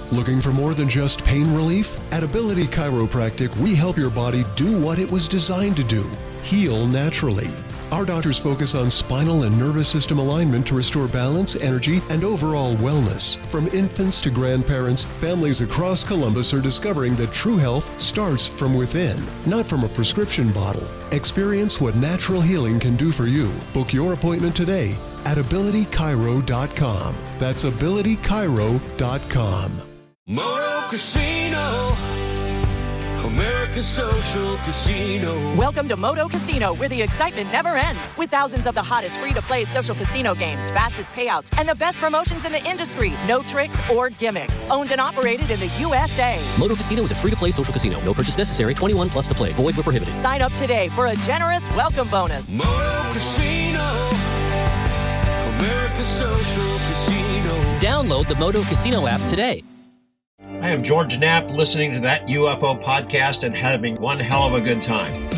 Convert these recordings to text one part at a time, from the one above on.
Looking for more than just pain relief? At Ability Chiropractic, we help your body do what it was designed to do: heal naturally. Our doctors focus on spinal and nervous system alignment to restore balance, energy, and overall wellness. From infants to grandparents, families across Columbus are discovering that true health starts from within, not from a prescription bottle. Experience what natural healing can do for you. Book your appointment today at abilitychiro.com. That's abilitychiro.com. Moto Casino, America's social casino. Welcome to Moto Casino, where the excitement never ends. With thousands of the hottest free-to-play social casino games, fastest payouts, and the best promotions in the industry. No tricks or gimmicks. Owned and operated in the USA. Moto Casino is a free-to-play social casino. No purchase necessary. 21 plus to play. Void where prohibited. Sign up today for a generous welcome bonus. Moto Casino, America's social casino. Download the Moto Casino app today. I am George Knapp, listening to That UFO Podcast and having one hell of a good time.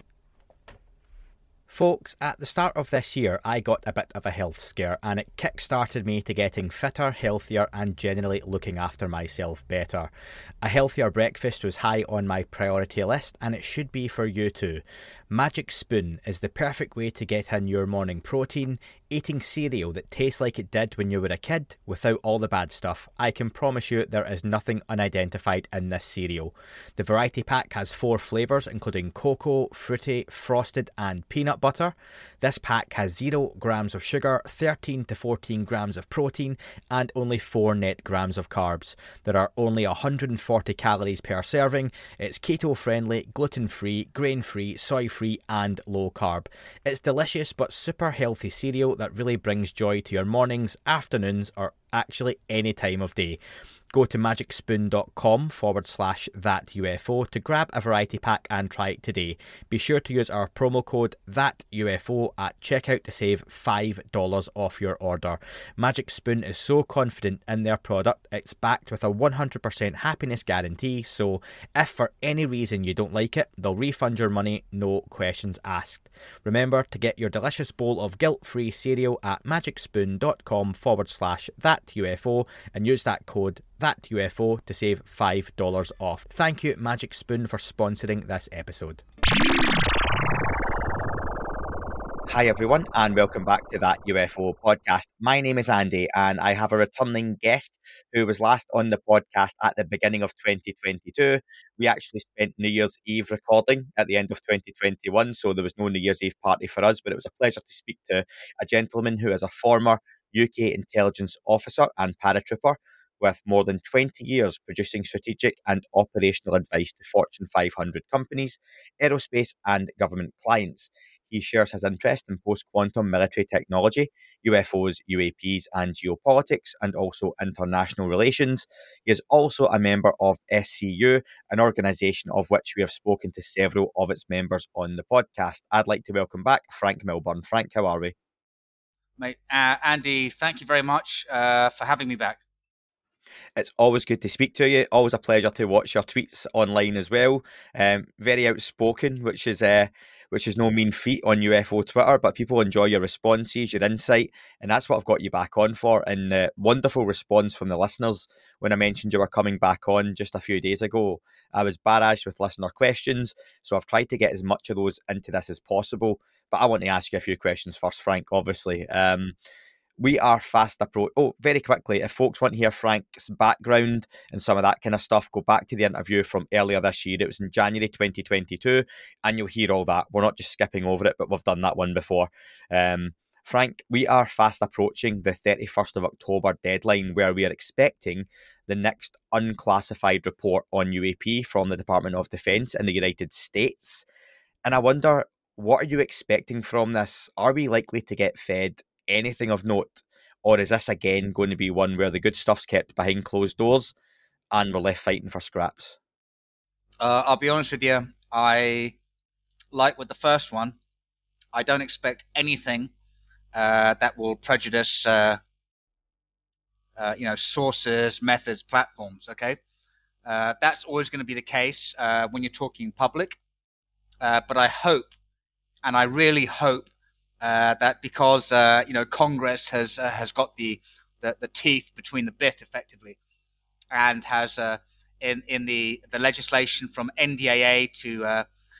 Folks, at the start of this year, I got a bit of a health scare, and it kick-started me to getting fitter, healthier, and generally looking after myself better. A healthier breakfast was high on my priority list, and it should be for you too. Magic Spoon is the perfect way to get in your morning protein, eating cereal that tastes like it did when you were a kid, without all the bad stuff. I can promise you there is nothing unidentified in this cereal. The variety pack has 4 flavours, including cocoa, fruity, frosted, and peanut butter. This pack has 0 grams of sugar, 13 to 14 grams of protein, and only 4 net grams of carbs. There are only 140 calories per serving. It's keto-friendly, gluten-free, grain-free, soy-free, and low-carb. It's delicious but super healthy cereal that really brings joy to your mornings, afternoons, or actually any time of day. Go to magicspoon.com/thatUFO to grab a variety pack and try it today. Be sure to use our promo code THATUFO at checkout to save $5 off your order. Magic Spoon is so confident in their product, it's backed with a 100% happiness guarantee, so if for any reason you don't like it, they'll refund your money, no questions asked. Remember to get your delicious bowl of guilt-free cereal at magicspoon.com/thatUFO and use that code THATUFO to save $5 off. Thank you, Magic Spoon, for sponsoring this episode. Hi everyone, and welcome back to That UFO Podcast. My name is Andy, and I have a returning guest who was last on the podcast at the beginning of 2022. We actually spent New Year's Eve recording at the end of 2021, so there was no New Year's Eve party for us, but it was a pleasure to speak to a gentleman who is a former UK intelligence officer and paratrooper, with more than 20 years producing strategic and operational advice to Fortune 500 companies, aerospace and government clients. He shares his interest in post-quantum military technology, UFOs, UAPs and geopolitics, and also international relations. He is also a member of SCU, an organisation of which we have spoken to several of its members on the podcast. I'd like to welcome back Frank Milburn. Frank, how are we? Mate, Andy, thank you very much for having me back. It's always good to speak to you. Always a pleasure to watch your tweets online as well. Very outspoken, which is no mean feat on UFO Twitter, but people enjoy your responses, your insight, and that's what I've got you back on for. And wonderful response from the listeners when I mentioned you were coming back on just a few days ago. I was barraged with listener questions, so I've tried to get as much of those into this as possible. But I want to ask you a few questions first, Frank, obviously. We are fast approach. Oh, very quickly, if folks want to hear Frank's background and some of that kind of stuff, go back to the interview from earlier this year. It was in January 2022, and you'll hear all that. We're not just skipping over it, but we've done that one before. Frank, we are fast approaching the 31st of October deadline, where we are expecting the next unclassified report on UAP from the Department of Defense in the United States. And I wonder, what are you expecting from this? Are we likely to get fed anything of note, or is this again going to be one where the good stuff's kept behind closed doors and we're left fighting for scraps? I'll be honest with you, I like with the first one, I don't expect anything that will prejudice sources, methods, platforms. Okay, that's always going to be the case when you're talking public, but I hope, and I really hope, that because Congress has got the teeth between the bit, effectively, and has in the legislation from NDAA to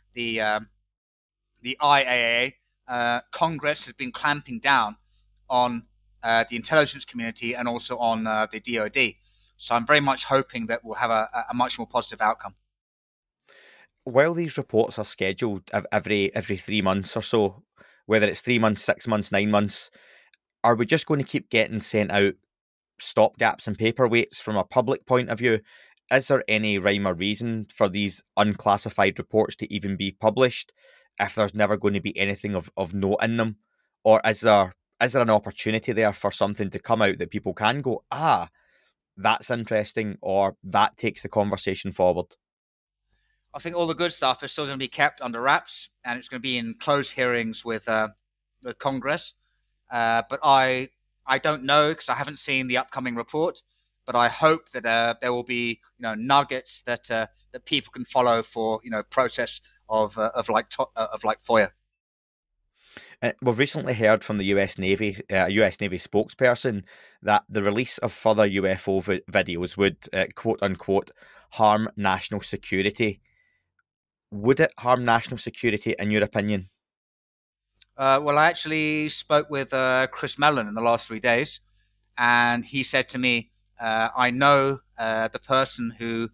the IAA, Congress has been clamping down on the intelligence community and also on the DoD. So I'm very much hoping that we'll have a much more positive outcome. While these reports are scheduled every 3 months or so, whether it's 3 months, 6 months, 9 months, are we just going to keep getting sent out stopgaps and paperweights from a public point of view? Is there any rhyme or reason for these unclassified reports to even be published if there's never going to be anything of note in them? Or is there an opportunity there for something to come out that people can go, that's interesting, or that takes the conversation forward? I think all the good stuff is still going to be kept under wraps, and it's going to be in closed hearings with Congress. But I don't know, because I haven't seen the upcoming report. But I hope that there will be nuggets that people can follow for process of like FOIA. We've recently heard from the US Navy spokesperson that the release of further UFO videos would, quote unquote, harm national security. Would it harm national security, in your opinion? Well, I actually spoke with Chris Mellon in the last 3 days, and he said to me, I know the person who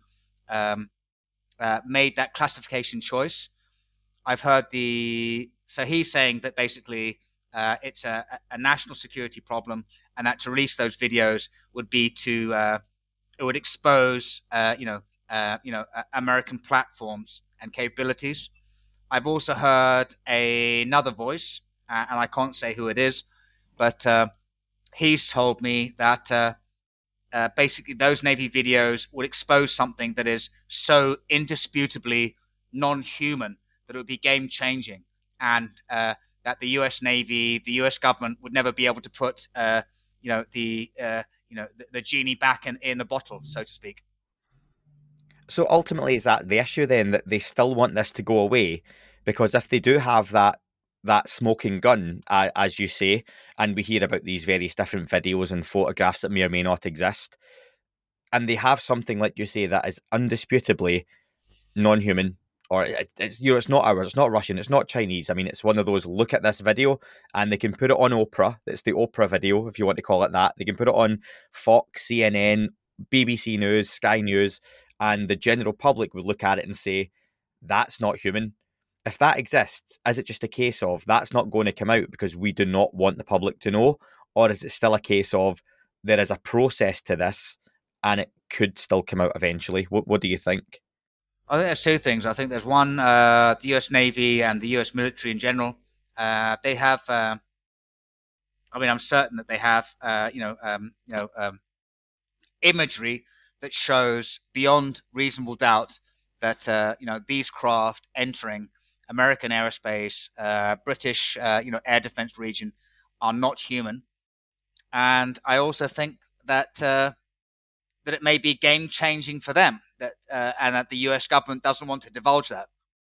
made that classification choice. I've heard so he's saying that basically it's a national security problem, and that to release those videos would be it would expose American platforms and capabilities. I've also heard another voice, and I can't say who it is, but he's told me that basically those Navy videos would expose something that is so indisputably non-human that it would be game-changing, and that the U.S. Navy, the U.S. government would never be able to put the genie back in the bottle, so to speak. So ultimately, is that the issue then, that they still want this to go away? Because if they do have that smoking gun, as you say, and we hear about these various different videos and photographs that may or may not exist, and they have something, like you say, that is undisputably non-human, or it's not ours, it's not Russian, it's not Chinese. I mean, it's one of those, look at this video, and they can put it on Oprah. It's the Oprah video, if you want to call it that. They can put it on Fox, CNN, BBC News, Sky News, and the general public would look at it and say, that's not human. If that exists, is it just a case of that's not going to come out because we do not want the public to know? Or is it still a case of there is a process to this and it could still come out eventually? What do you think? I think there's two things. I think there's one, the US Navy and the US military in general, they have, I'm certain that they have, imagery that shows beyond reasonable doubt that, these craft entering American airspace, British, air defense region are not human. And I also think that that it may be game changing for them, that and that the US government doesn't want to divulge that.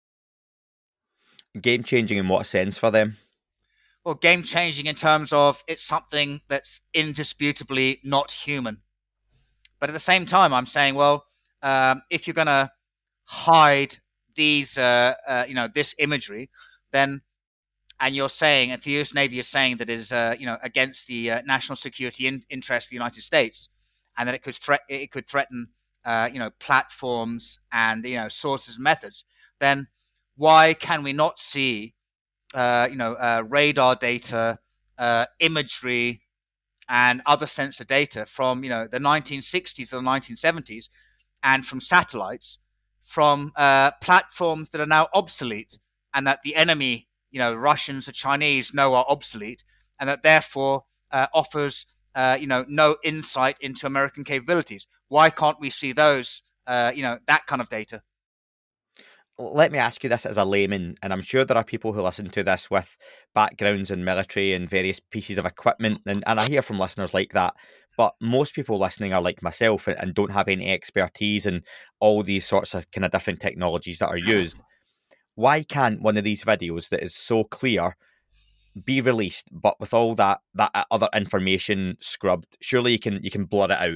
Game changing in what sense for them? Well, game changing in terms of it's something that's indisputably not human. But at the same time, I'm saying, well, if you're going to hide these, this imagery, then, and you're saying, if the U.S. Navy is saying that it is, against the national security interest of the United States, and that it could threaten, platforms and sources and methods, then why can we not see, radar data, imagery, and other sensor data from the 1960s or the 1970s, and from satellites, from platforms that are now obsolete, and that the enemy, Russians or Chinese, know are obsolete, and that therefore offers no insight into American capabilities? Why can't we see those, that kind of data? Let me ask you this as a layman, and I'm sure there are people who listen to this with backgrounds in military and various pieces of equipment, and I hear from listeners like that, but most people listening are like myself and don't have any expertise in all these sorts of kind of different technologies that are used. Why can't one of these videos that is so clear be released, but with all that other information scrubbed? Surely you can blur it out.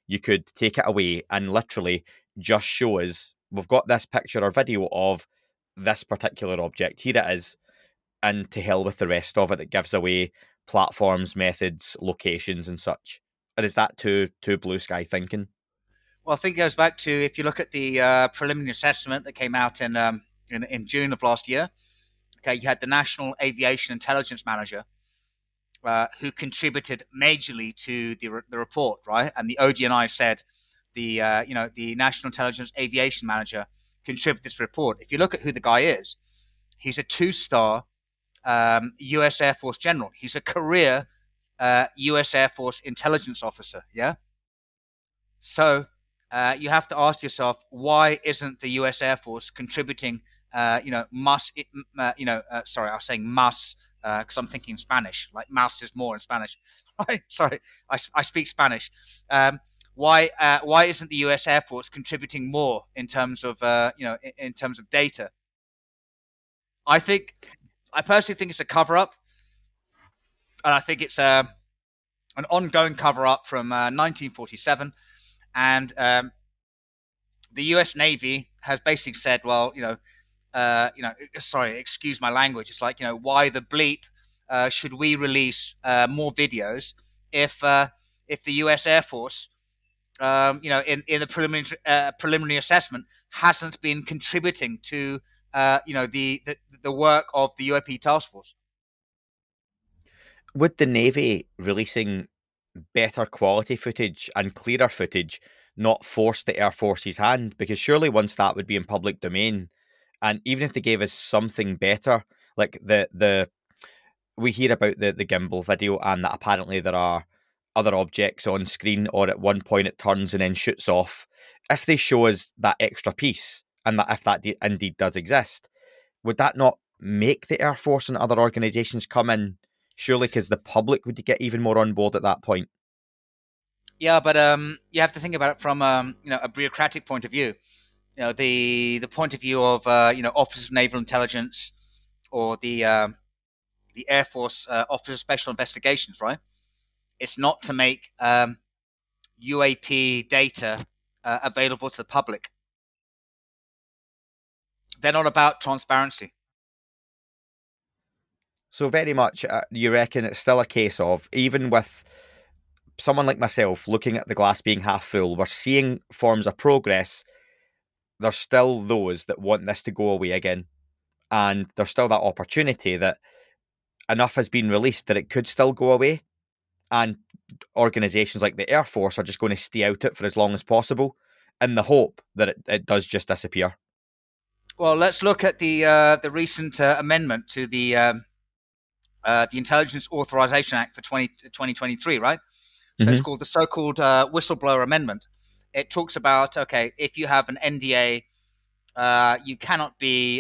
you could take it away and literally just show us, we've got this picture or video of this particular object, here it is, and to hell with the rest of it that gives away platforms, methods, locations and such? Or is that too blue sky thinking? Well, I think it goes back to, if you look at the preliminary assessment that came out in June of last year. Okay, you had the National Aviation Intelligence Manager, who contributed majorly to the report, right? And the ODNI said the National Intelligence Aviation Manager contributed this report. If you look at who the guy is, he's a 2-star U.S. Air Force general. He's a career U.S. Air Force intelligence officer. Yeah. So you have to ask yourself, why isn't the U.S. Air Force contributing? Sorry, I was saying mas because I'm thinking Spanish. Like mas is more in Spanish. Right? Sorry, I speak Spanish. Why isn't the U.S. Air Force contributing more in terms of in terms of data? I personally think it's a cover-up, and I think it's an ongoing cover-up from 1947, and the U.S. Navy has basically said, well, sorry, excuse my language. It's like, why the bleep should we release more videos if the U.S. Air Force, in the preliminary assessment, hasn't been contributing to the work of the UAP task force? Would the Navy releasing better quality footage and clearer footage not force the Air Force's hand? Because surely once that would be in public domain, and even if they gave us something better, like we hear about the gimbal video and that apparently there are other objects on screen, or at one point it turns and then shoots off. If they show us that extra piece, and that if that indeed does exist, would that not make the Air Force and other organisations come in? Surely, because the public would get even more on board at that point. Yeah, but you have to think about it from a bureaucratic point of view. The point of view of Office of Naval Intelligence, or the Air Force Office of Special Investigations, right? It's not to make UAP data available to the public. They're not about transparency. So very much, you reckon it's still a case of, even with someone like myself looking at the glass being half full, we're seeing forms of progress. There's still those that want this to go away again. And there's still that opportunity that enough has been released that it could still go away. And organisations like the Air Force are just going to stay out it for as long as possible in the hope that it does just disappear. Well, let's look at the recent amendment to the Intelligence Authorization Act for 2023, right? So It's called the so-called whistleblower amendment. It talks about, okay, if you have an NDA, you cannot be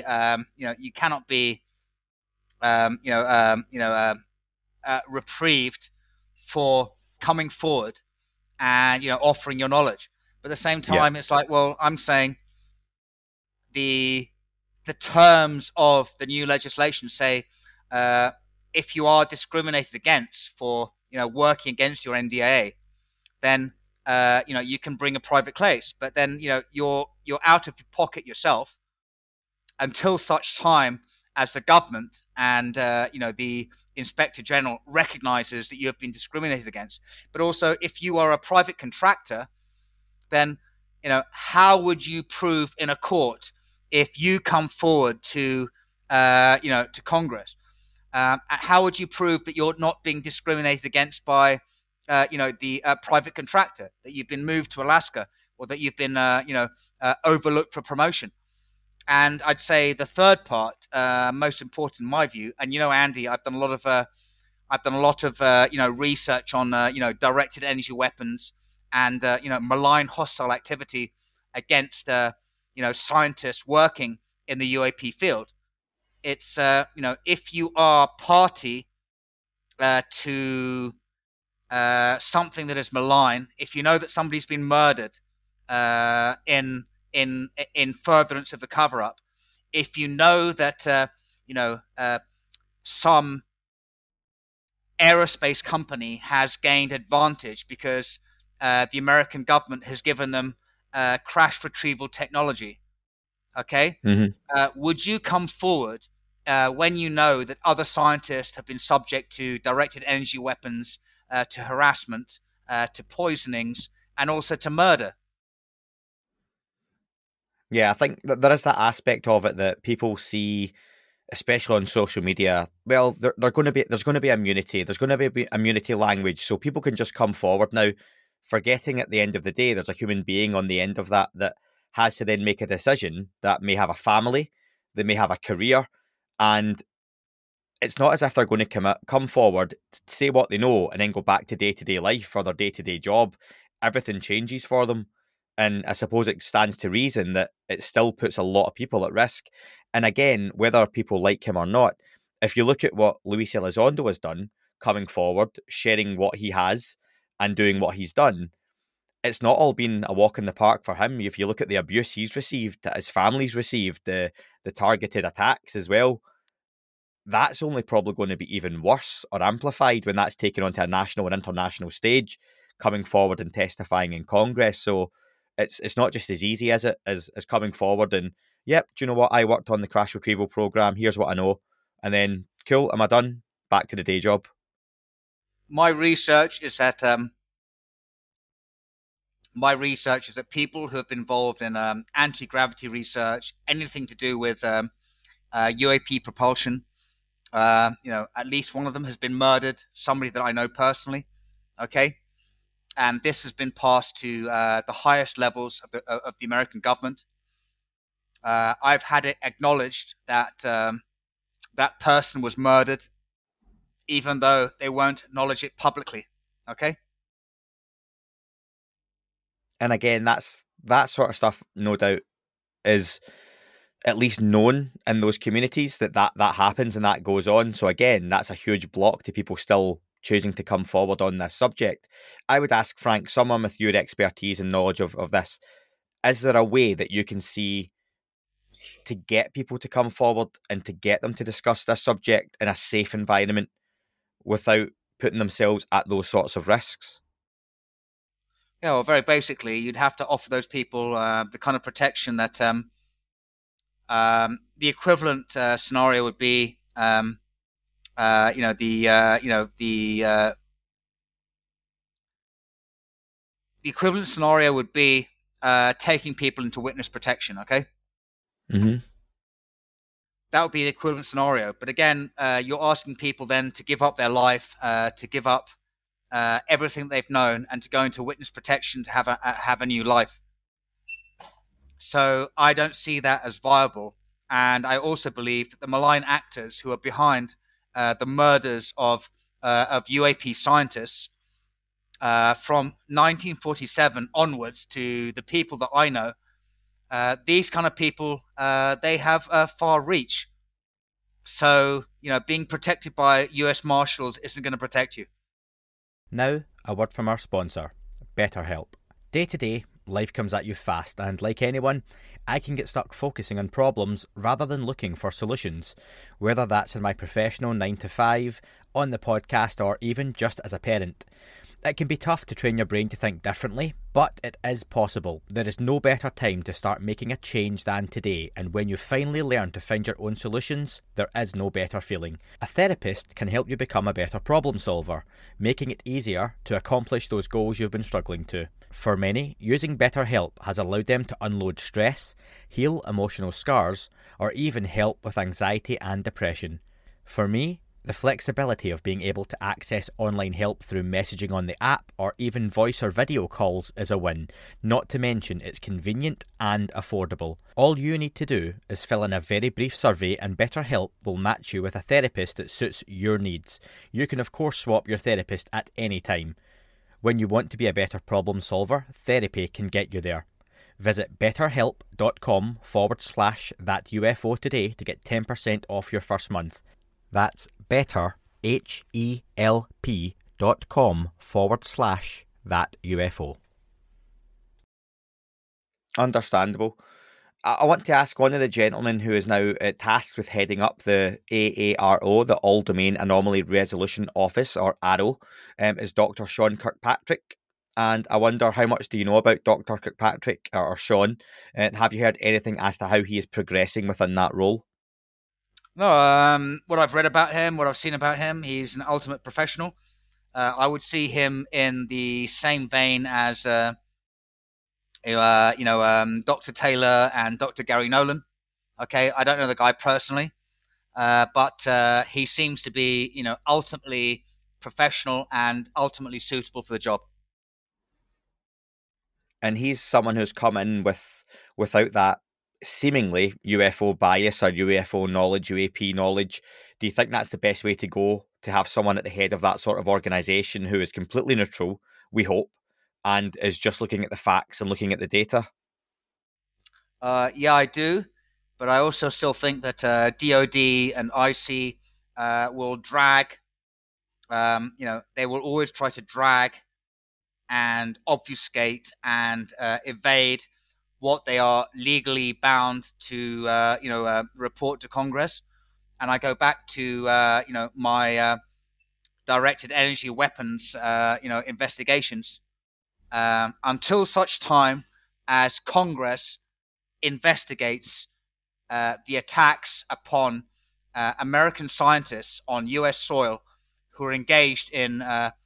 reprieved for coming forward and offering your knowledge. But at the same time, It's like, well, I'm saying the terms of the new legislation say if you are discriminated against for working against your NDA, then you can bring a private case. But then you're out of your pocket yourself until such time as the government and the Inspector General recognizes that you have been discriminated against. But also, if you are a private contractor, then how would you prove in a court if you come forward to Congress? How would you prove that you're not being discriminated against by the private contractor, that you've been moved to Alaska, or that you've been overlooked for promotion? And I'd say the third part, most important in my view, and Andy, I've done a lot of research on directed energy weapons and malign hostile activity against scientists working in the UAP field. It's if you are party to something that is malign, if you know that somebody's been murdered in furtherance of the cover-up, if you know that some aerospace company has gained advantage because the American government has given them crash retrieval technology. Okay? Would you come forward when you know that other scientists have been subject to directed energy weapons, to harassment, to poisonings, and also to murder? Yeah, I think that there is that aspect of it that people see, especially on social media. Well, there's going to be immunity. There's going to be immunity language, so people can just come forward now, forgetting at the end of the day there's a human being on the end of that has to then make a decision that may have a family, they may have a career, and it's not as if they're going to come forward, say what they know, and then go back to day-to-day life or their day-to-day job. Everything changes for them. And I suppose it stands to reason that it still puts a lot of people at risk. And again, whether people like him or not, if you look at what Luis Elizondo has done, coming forward, sharing what he has and doing what he's done, it's not all been a walk in the park for him. If you look at the abuse he's received, that his family's received, the targeted attacks as well, that's only probably going to be even worse or amplified when that's taken onto a national and international stage, coming forward and testifying in Congress. So it's not just as easy as coming forward and, yep, do you know what? I worked on the crash retrieval program. Here's what I know. And then, cool, am I done? Back to the day job. My research is that people who have been involved in anti-gravity research, anything to do with UAP propulsion, at least one of them has been murdered, somebody that I know personally, okay? And this has been passed to the highest levels of the American government. I've had it acknowledged that that person was murdered, even though they won't acknowledge it publicly. Okay. And again, that sort of stuff, no doubt, is at least known in those communities that happens and that goes on. So again, that's a huge block to people still choosing to come forward on this subject. I would ask Frank, someone with your expertise and knowledge of this, is there a way that you can see to get people to come forward and to get them to discuss this subject in a safe environment without putting themselves at those sorts of risks? Yeah, well, very basically, you'd have to offer those people the kind of protection that the equivalent scenario would be the equivalent scenario would be taking people into witness protection. Okay. Mm-hmm. That would be the equivalent scenario. But again, you're asking people then to give up their life, to give up everything they've known, and to go into witness protection to have a new life. So I don't see that as viable. And I also believe that the malign actors who are behind the murders of UAP scientists from 1947 onwards to the people that I know, these kind of people, they have far reach. So, being protected by US Marshals isn't going to protect you. Now, a word from our sponsor, BetterHelp. Day to day, life comes at you fast, and like anyone, I can get stuck focusing on problems rather than looking for solutions, whether that's in my professional 9 to 5, on the podcast, or even just as a parent. It can be tough to train your brain to think differently, but it is possible. There is no better time to start making a change than today, and when you finally learn to find your own solutions, there is no better feeling. A therapist can help you become a better problem solver, making it easier to accomplish those goals you've been struggling to. For many, using BetterHelp has allowed them to unload stress, heal emotional scars, or even help with anxiety and depression. For me, the flexibility of being able to access online help through messaging on the app or even voice or video calls is a win, not to mention it's convenient and affordable. All you need to do is fill in a very brief survey and BetterHelp will match you with a therapist that suits your needs. You can of course swap your therapist at any time. When you want to be a better problem solver, therapy can get you there. Visit betterhelp.com/thatUFO today to get 10% off your first month. That's betterhelp.com/thatUFO. Understandable. I want to ask one of the gentlemen who is now tasked with heading up the AARO, the All Domain Anomaly Resolution Office, or ARO, is Dr. Sean Kirkpatrick. And I wonder, how much do you know about Dr. Kirkpatrick or Sean? And have you heard anything as to how he is progressing within that role? No, what I've read about him, what I've seen about him, he's an ultimate professional. I would see him in the same vein as, Dr. Taylor and Dr. Gary Nolan. Okay, I don't know the guy personally, but he seems to be, ultimately professional and ultimately suitable for the job. And he's someone who's come in without that seemingly UFO bias or UFO knowledge, UAP knowledge. Do you think that's the best way to go, to have someone at the head of that sort of organization who is completely neutral, we hope, and is just looking at the facts and looking at the data? Yeah, I do. But I also still think that DOD and IC will drag, they will always try to drag and obfuscate and evade what they are legally bound to, report to Congress. And I go back to, my directed energy weapons, investigations. Until such time as Congress investigates the attacks upon American scientists on U.S. soil who are engaged in,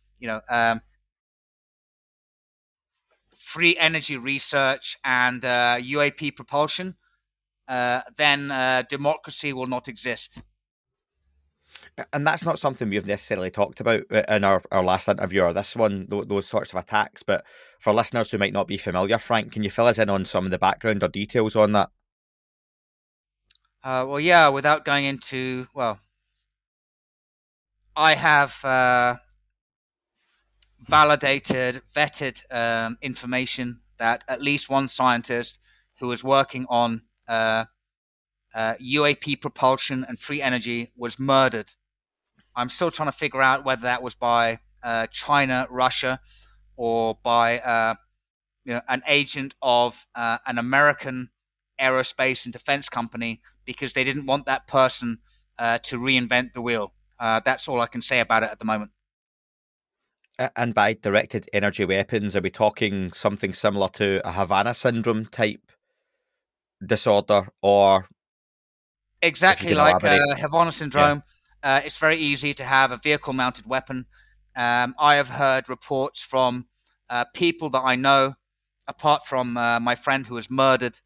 free energy research and UAP propulsion, then democracy will not exist. And that's not something we've necessarily talked about in our last interview or this one, those sorts of attacks. But for listeners who might not be familiar, Frank, can you fill us in on some of the background or details on that? Without going into, I have validated, vetted information that at least one scientist who was working on UAP propulsion and free energy was murdered. I'm still trying to figure out whether that was by China, Russia, or by an agent of an American aerospace and defense company, because they didn't want that person to reinvent the wheel. That's all I can say about it at the moment. And by directed energy weapons, are we talking something similar to a Havana syndrome type disorder, or exactly like Havana syndrome? Yeah. It's very easy to have a vehicle-mounted weapon. I have heard reports from people that I know, apart from my friend who was murdered.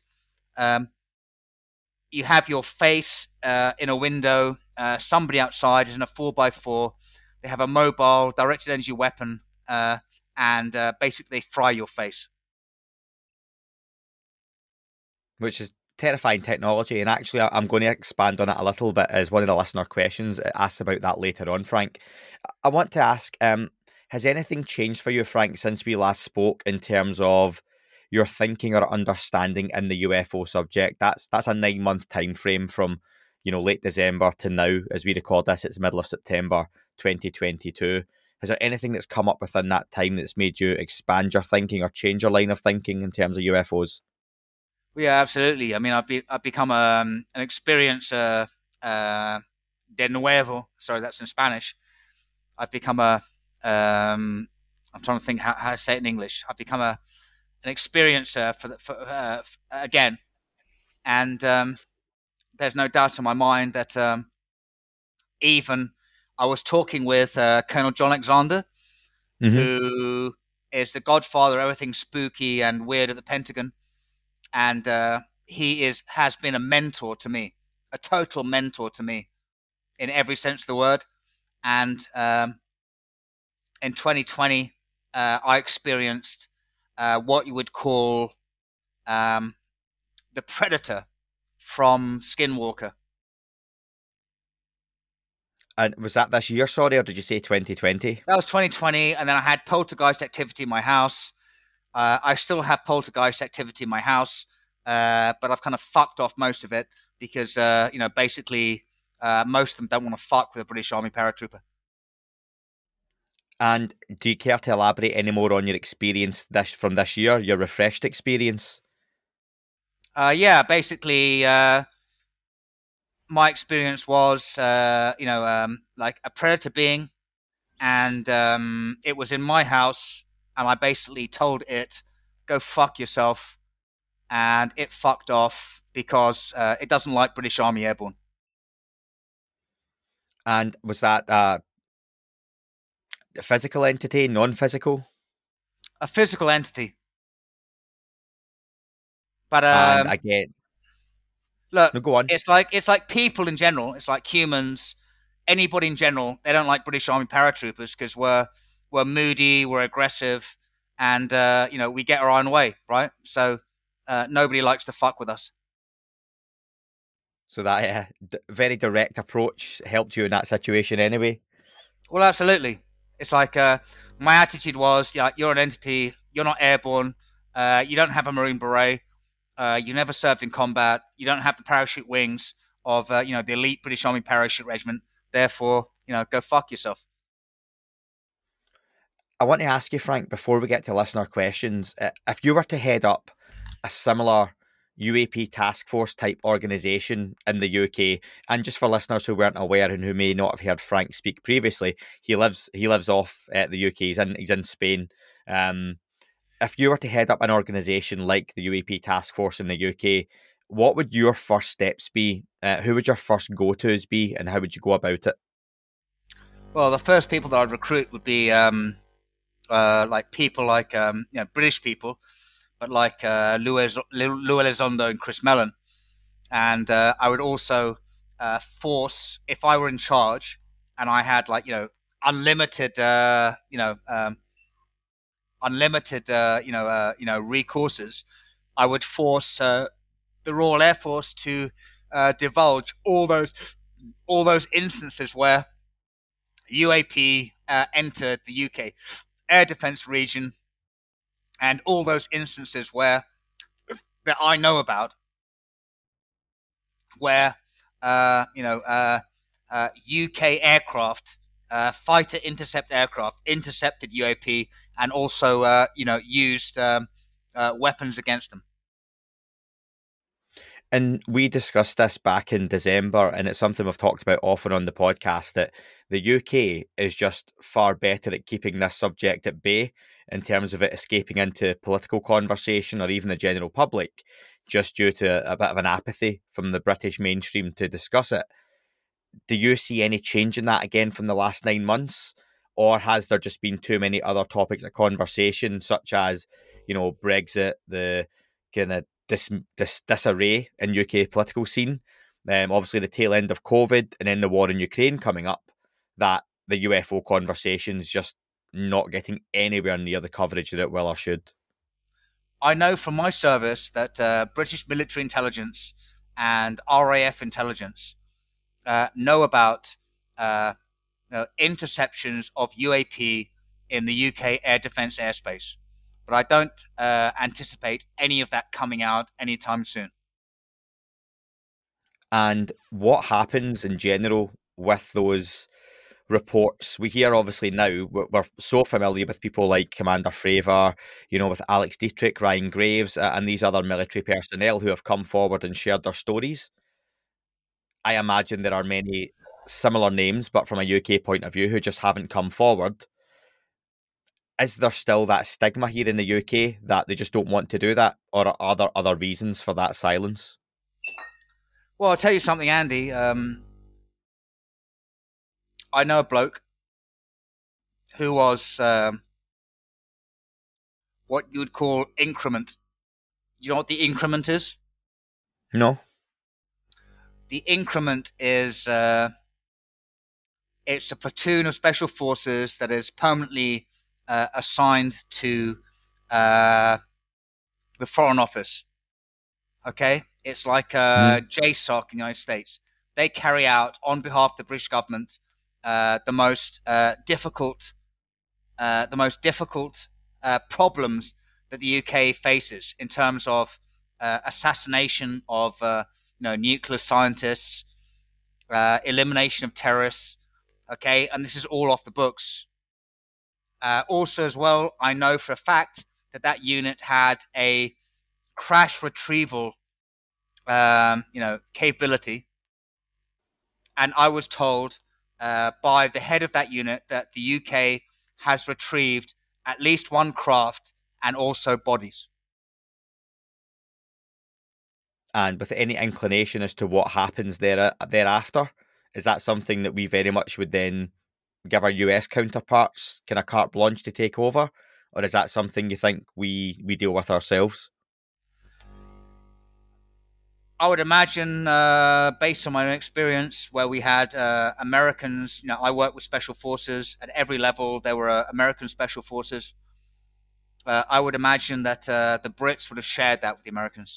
You have your face in a window. Somebody outside is in a 4x4. They have a mobile directed energy weapon, and basically they fry your face. Which is terrifying technology. And actually, I'm going to expand on it a little bit as one of the listener questions. It asks about that later on, Frank. I want to ask, has anything changed for you, Frank, since we last spoke in terms of your thinking or understanding in the UFO subject? That's a 9-month time frame from late December to now. As we record this, it's the middle of September 2022. Is there anything that's come up within that time that's made you expand your thinking or change your line of thinking in terms of UFOs? Yeah, absolutely. I mean, I've become an experiencer de nuevo. Sorry, that's in Spanish. I've become I'm trying to think how to say it in English. I've become an experiencer for again, and there's no doubt in my mind that even I was talking with Colonel John Alexander, who is the godfather of everything spooky and weird at the Pentagon. And he has been a mentor to me, a total mentor to me in every sense of the word. And in 2020, I experienced what you would call the Predator from Skinwalker. And was that this year, sorry, or did you say 2020? That was 2020, and then I had poltergeist activity in my house. I still have poltergeist activity in my house, but I've kind of fucked off most of it because, basically most of them don't want to fuck with a British Army paratrooper. And do you care to elaborate any more on your experience from this year, your refreshed experience? Basically, my experience was, like a predator being, and it was in my house and I basically told it, go fuck yourself, and it fucked off because it doesn't like British Army Airborne. And was that a physical entity, non-physical? A physical entity. But And again, look, no, go on. It's like people in general. It's like humans. Anybody in general, they don't like British Army paratroopers because we're moody, we're aggressive, and we get our own way, right? So nobody likes to fuck with us. So that very direct approach helped you in that situation anyway? Well, absolutely. It's like my attitude was, you're an entity, you're not airborne, you don't have a Marine Beret, you never served in combat, you don't have the parachute wings of the elite British Army Parachute Regiment, therefore, go fuck yourself. I want to ask you, Frank, before we get to listener questions, if you were to head up a similar UAP task force type organisation in the UK, and just for listeners who weren't aware and who may not have heard Frank speak previously, he lives off the UK. He's in Spain. If you were to head up an organisation like the UAP task force in the UK, what would your first steps be? Who would your first go-tos be, and how would you go about it? Well, the first people that I'd recruit would be like people like British people, but like Lou Elizondo and Chris Mellon. And I would also force, if I were in charge and I had unlimited recourses, I would force the Royal Air Force to divulge all those instances where UAP entered the UK air defense region, and all those instances that I know about, where UK aircraft, fighter intercept aircraft, intercepted UAP and also used weapons against them. And we discussed this back in December, and it's something we've talked about often on the podcast, that the UK is just far better at keeping this subject at bay in terms of it escaping into political conversation or even the general public, just due to a bit of an apathy from the British mainstream to discuss it. Do you see any change in that again from the last 9 months? Or has there just been too many other topics of conversation, such as, Brexit, the kind of disarray in UK political scene, obviously the tail end of COVID, and then the war in Ukraine coming up, that the UFO conversation is just not getting anywhere near the coverage that it will or should? I know from my service that British military intelligence and RAF intelligence know about interceptions of UAP in the UK air defense airspace. But I don't anticipate any of that coming out anytime soon. And what happens in general with those reports? We hear obviously now, we're so familiar with people like Commander Fravor, with Alex Dietrich, Ryan Graves, and these other military personnel who have come forward and shared their stories. I imagine there are many similar names, but from a UK point of view, who just haven't come forward. Is there still that stigma here in the UK that they just don't want to do that, or are there other reasons for that silence? Well, I'll tell you something, Andy. I know a bloke who was what you would call increment. You know what the increment is? No. The increment is it's a platoon of special forces that is permanently assigned to the Foreign Office. Okay? It's like JSOC in the United States. They carry out, on behalf of the British government, the most difficult problems that the UK faces in terms of assassination of nuclear scientists, elimination of terrorists. Okay, and this is all off the books. Also, as well, I know for a fact that unit had a crash retrieval, capability, and I was told by the head of that unit that the UK has retrieved at least one craft and also bodies. And with any inclination as to what happens thereafter, is that something that we very much would then give our US counterparts kind of carte blanche to take over? Or is that something you think we deal with ourselves? I would imagine, based on my own experience, where we had Americans, I worked with special forces at every level. There were American special forces. I would imagine that the Brits would have shared that with the Americans,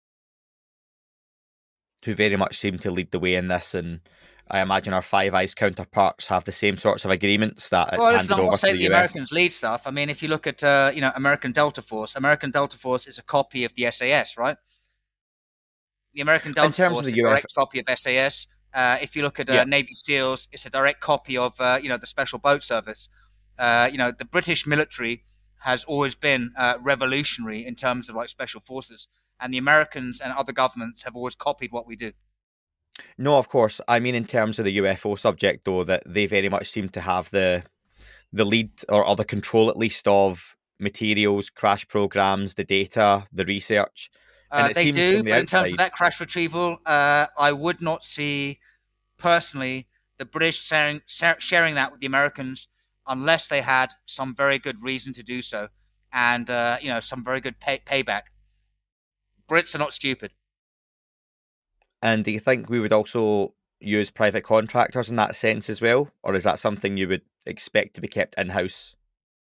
who very much seem to lead the way in this, and I imagine our Five Eyes counterparts have the same sorts of agreements that it's handed over to the US. Americans lead stuff. I mean, if you look at American Delta Force is a copy of the SAS, right? The American Delta Force is a direct copy of SAS. If you look at Navy SEALs, it's a direct copy of the Special Boat Service. The British military has always been revolutionary in terms of like special forces. And the Americans and other governments have always copied what we do. No, of course. I mean, in terms of the UFO subject, though, that they very much seem to have the lead or the control, at least, of materials, crash programs, the data, the research. And they do, but in terms of that crash retrieval, I would not see, personally, the British sharing that with the Americans unless they had some very good reason to do so and, some very good payback. Brits are not stupid. And do you think we would also use private contractors in that sense as well? Or is that something you would expect to be kept in-house?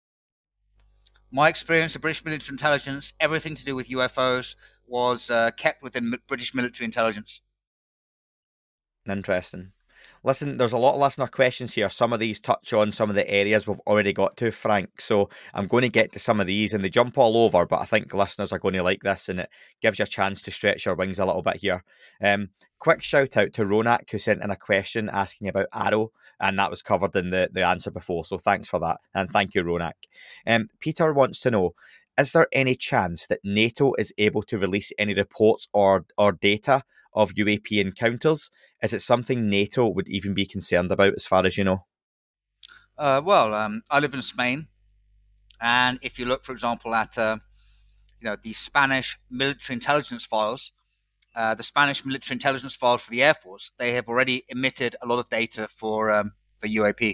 My experience of British military intelligence, everything to do with UFOs, was kept within British military intelligence. Interesting. Listen, there's a lot of listener questions here. Some of these touch on some of the areas we've already got to, Frank. So I'm going to get to some of these and they jump all over, but I think listeners are going to like this and it gives you a chance to stretch your wings a little bit here. Quick shout out to Ronak, who sent in a question asking about Arrow, and that was covered in the answer before. So thanks for that. And thank you, Ronak. Peter wants to know, is there any chance that NATO is able to release any reports or data of UAP encounters? Is it something NATO would even be concerned about, as far as you know? I live in Spain, and if you look, for example, at the Spanish military intelligence files, for the Air Force, they have already emitted a lot of data for UAP.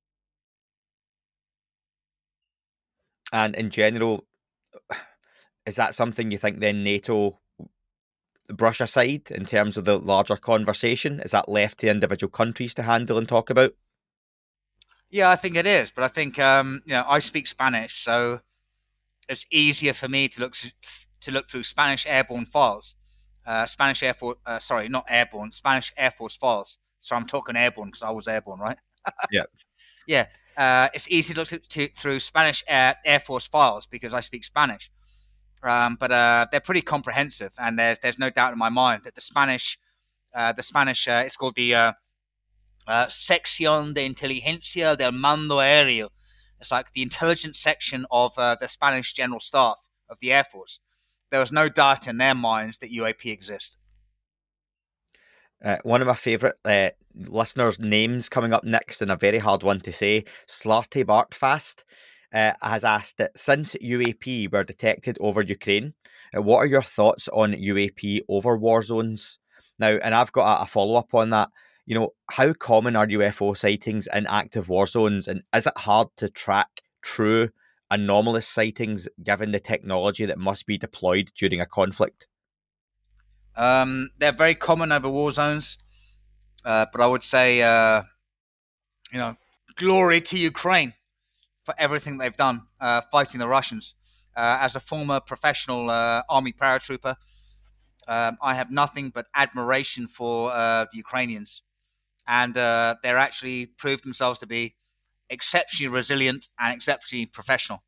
And in general, is that something you think then NATO brush aside in terms of the larger conversation? Is that left to individual countries to handle and talk about? Yeah, I think it is. But I think I speak Spanish, so it's easier for me to look through Spanish airborne files, Spanish Air Force. Not airborne, Spanish Air Force files. So I'm talking airborne because I was airborne, right? Yeah. Yeah. It's easy to look through Spanish Air Force files because I speak Spanish. But they're pretty comprehensive, and there's no doubt in my mind that the Spanish, it's called the Sección de Inteligencia del Mando Aéreo. It's like the intelligence section of the Spanish General Staff of the Air Force. There was no doubt in their minds that UAP exists. One of my favourite listeners' names coming up next, and a very hard one to say, Slarty Bartfast, has asked that since UAP were detected over Ukraine, what are your thoughts on UAP over war zones? Now, and I've got a follow-up on that. How common are UFO sightings in active war zones, and is it hard to track true anomalous sightings given the technology that must be deployed during a conflict? They're very common over war zones, but I would say, glory to Ukraine for everything they've done fighting the Russians. As a former professional army paratrooper, I have nothing but admiration for the Ukrainians. And they're actually proved themselves to be exceptionally resilient and exceptionally professional.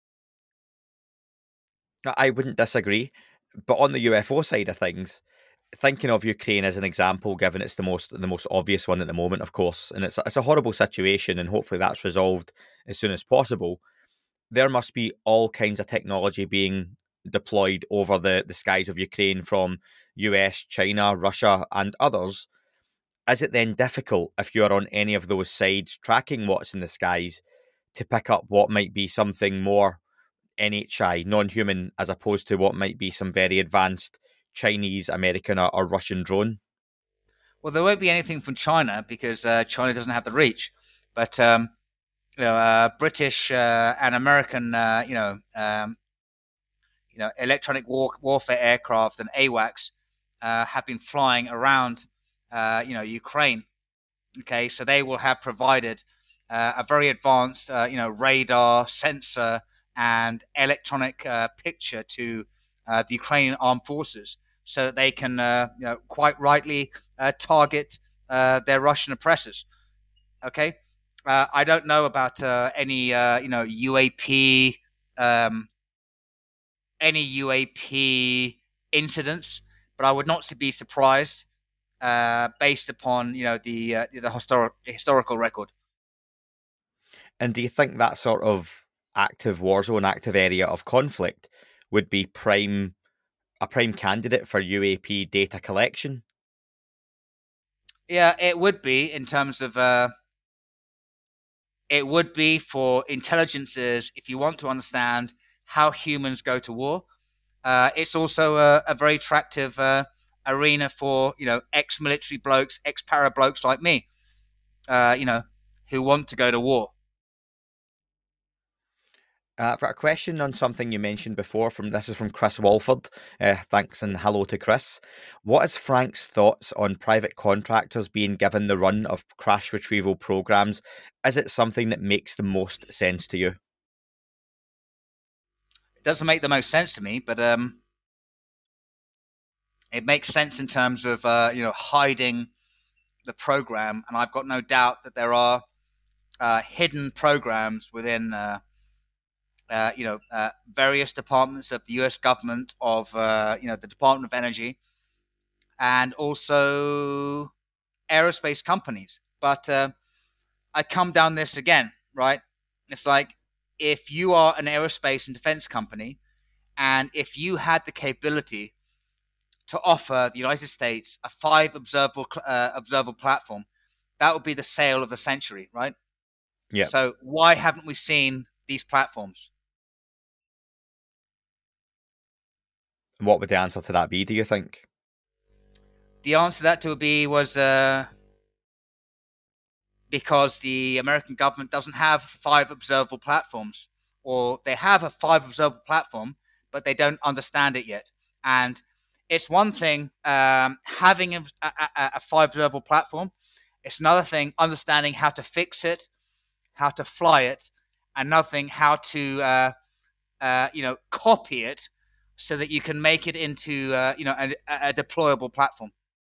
I wouldn't disagree. But on the UFO side of things, thinking of Ukraine as an example, given it's the most obvious one at the moment, of course, and it's a horrible situation, and hopefully that's resolved as soon as possible. There must be all kinds of technology being deployed over the skies of Ukraine from US, China, Russia, and others. Is it then difficult, if you're on any of those sides tracking what's in the skies, to pick up what might be something more NHI, non-human, as opposed to what might be some very advanced Chinese, American, or Russian drone? Well, there won't be anything from China because China doesn't have the reach. But British and American, electronic warfare aircraft and AWACS have been flying around, Ukraine. Okay, so they will have provided a very advanced, radar, sensor, and electronic picture to the Ukrainian armed forces, so that they can, quite rightly target their Russian oppressors. Okay, I don't know about any UAP incidents, but I would not be surprised based upon the historical record. And do you think that sort of active war zone, active area of conflict would be a prime candidate for UAP data collection? Yeah, it would be in terms of it would be for intelligences if you want to understand how humans go to war. It's also a very attractive arena for ex-military blokes, ex-para blokes like me, who want to go to war. I've got a question on something you mentioned before. This is from Chris Walford. Thanks and hello to Chris. What is Frank's thoughts on private contractors being given the run of crash retrieval programs? Is it something that makes the most sense to you? It doesn't make the most sense to me, but it makes sense in terms of hiding the program. And I've got no doubt that there are hidden programs within various departments of the U.S. government, of the Department of Energy, and also aerospace companies. But I come down this again, right? It's like, if you are an aerospace and defense company, and if you had the capability to offer the United States a 5 observable platform, that would be the sale of the century, right? Yeah. So why haven't we seen these platforms? What would the answer to that be, do you think? The answer to that was because the American government doesn't have 5 observable platforms, or they have a 5 observable platform, but they don't understand it yet. And it's one thing having a 5 observable platform. It's another thing understanding how to fix it, how to fly it, another thing how to copy it so that you can make it into a deployable platform.